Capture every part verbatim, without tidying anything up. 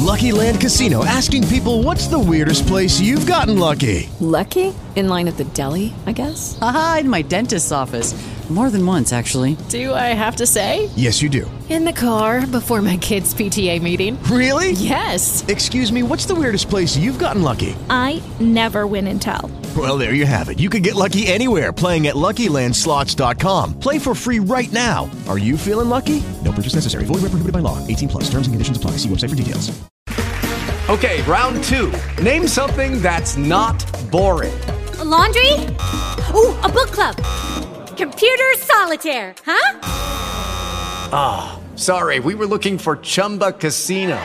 Lucky Land Casino, asking people, what's the weirdest place you've gotten lucky? Lucky? In line at the deli, I guess? Aha, in my dentist's office. More than once, actually. Do I have to say? Yes, you do. In the car before my kids' P T A meeting. Really? Yes. Excuse me, what's the weirdest place you've gotten lucky? I never win and tell. Well, there you have it. You can get lucky anywhere, playing at Lucky Land Slots dot com. Play for free right now. Are you feeling lucky? No purchase necessary. Void where prohibited by law. eighteen plus. Terms and conditions apply. See website for details. Okay, round two. Name something that's not boring. A laundry? Ooh, a book club. Computer solitaire, huh? Ah, oh, sorry, we were looking for Chumba Casino.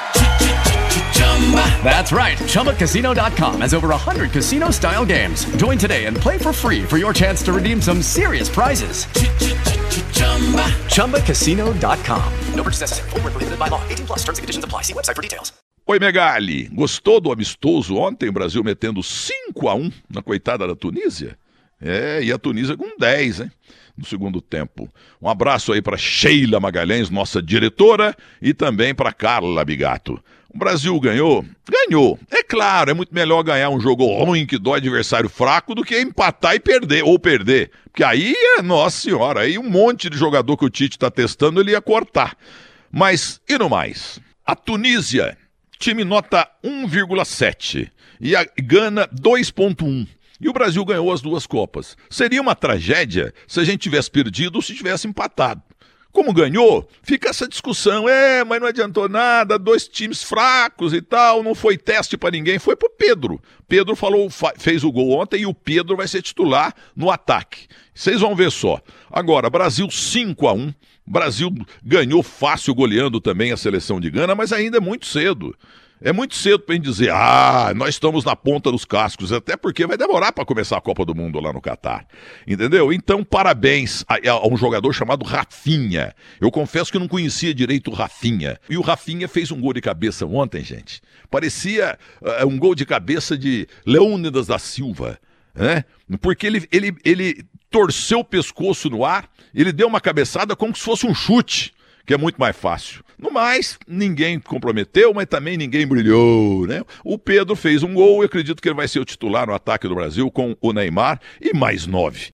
That's right, Chumba Casino dot com has over one hundred casino-style games. Join today and play for free for your chance to redeem some serious prizes. Chumba Casino dot com. No purchase necessary. Void where prohibited by law. eighteen plus. Terms and conditions apply. See website for details. Oi, Megali. Gostou do amistoso ontem? O Brasil metendo cinco a um na coitada da Tunísia? É, e a Tunísia com dez, hein? No segundo tempo. Um abraço aí para Sheila Magalhães, nossa diretora, e também para Carla Bigato. O Brasil ganhou? Ganhou. É claro, é muito melhor ganhar um jogo ruim que dói adversário fraco do que empatar e perder, ou perder. Porque aí, nossa senhora, aí um monte de jogador que o Tite está testando, ele ia cortar. Mas, e no mais? A Tunísia, time nota um vírgula sete. E a Gana, dois vírgula um. E o Brasil ganhou as duas Copas. Seria uma tragédia se a gente tivesse perdido ou se tivesse empatado. Como ganhou, fica essa discussão. É, mas não adiantou nada, dois times fracos e tal, não foi teste para ninguém, foi pro Pedro. Pedro falou, fez o gol ontem e o Pedro vai ser titular no ataque. Vocês vão ver só. Agora, Brasil cinco a um. Brasil ganhou fácil, goleando também a seleção de Gana, mas ainda é muito cedo. É muito cedo para gente dizer, ah, nós estamos na ponta dos cascos, até porque vai demorar para começar a Copa do Mundo lá no Catar, entendeu? Então, parabéns a, a um jogador chamado Rafinha. Eu confesso que eu não conhecia direito o Rafinha. E o Rafinha fez um gol de cabeça ontem, gente. Parecia uh, um gol de cabeça de Leônidas da Silva, né? Porque ele, ele, ele torceu o pescoço no ar, ele deu uma cabeçada como se fosse um chute, que é muito mais fácil. No mais, ninguém comprometeu, mas também ninguém brilhou, né? O Pedro fez um gol e acredito que ele vai ser o titular no ataque do Brasil com o Neymar e mais nove.